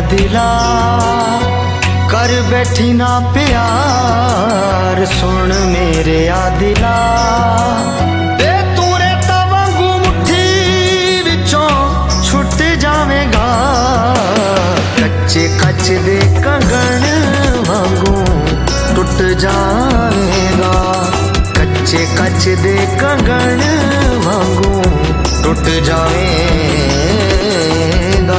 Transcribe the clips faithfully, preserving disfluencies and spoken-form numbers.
दिला कर बैठी ना प्यार सुन मेरे आ दिला ते तू रेता वांगू मुट्ठी विचों छुट जावेगा कच्चे कच दे कंगन वांगू टुट जावेगा कच्चे कच दे कंगन वांगू टुट जावेगा।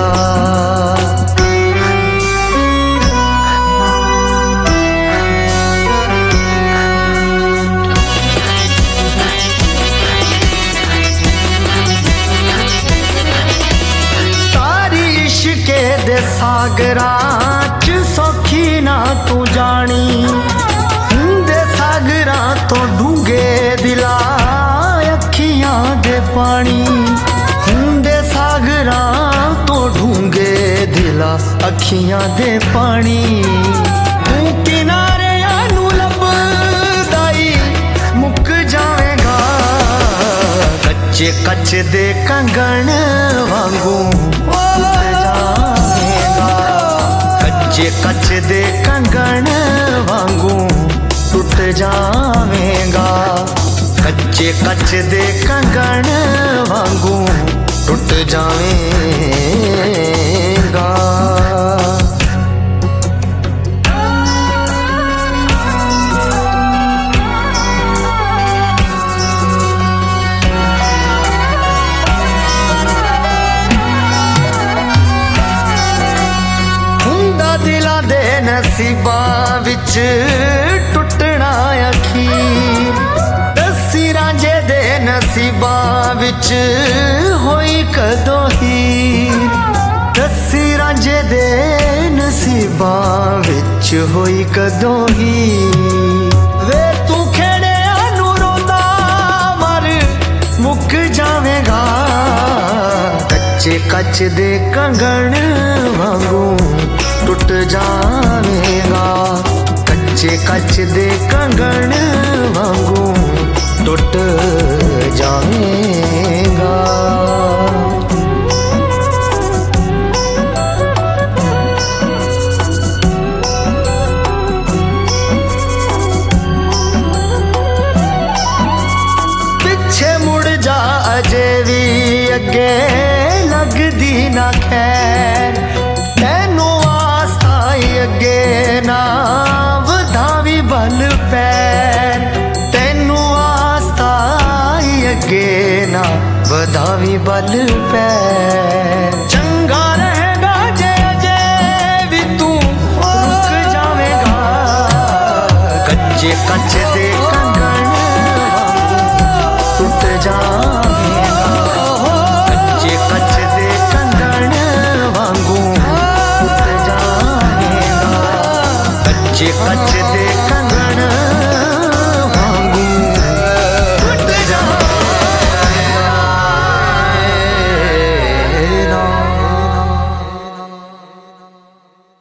तारी इश्के दे सागरां च सौखी ना तू जानी दे सागरां तो डूंगे दिला अखियां दे पानी दे सागरां तो ढूंगे दिला अखियां दे पानी तू किनारे आनू लभदाई मुक जावेगा कच्चे कच दे कंगन वांगू टुट जावेगा कच्चे कच दे कंगन वांगू टुट जावेगा कच्चे कच दे कंगन वांगू टुट जावेगा। हुंदा दिला दे नसीबा विच टुटना अखीर दसी रांझे दे नसीबा विच होई कदों हीर दसी रांझे दे नसीबा विच होई कदों हीर वे तू खेड़े आनू रोंदा मर मुक जावेगा कच्चे कच दे कंगन वांगू टुट जावेगा कच्चे कच दे कंगन वांगू टुट जावेगा। पिछे मुड़ जा अजे भी अगे लगदी ना खैर तैनू आस्ताई अगे ना वधावी बल पैर तैनू आस्ताई अगे ना वधावी बल पैर चंगा रहेगा जे अजे भी तू रुक जावेगा कच्चे कच दे कंगन टुट जावेगा कच्चे कच दे कंगन वांगू टुट जावेगा कच्चे कच दे कंगन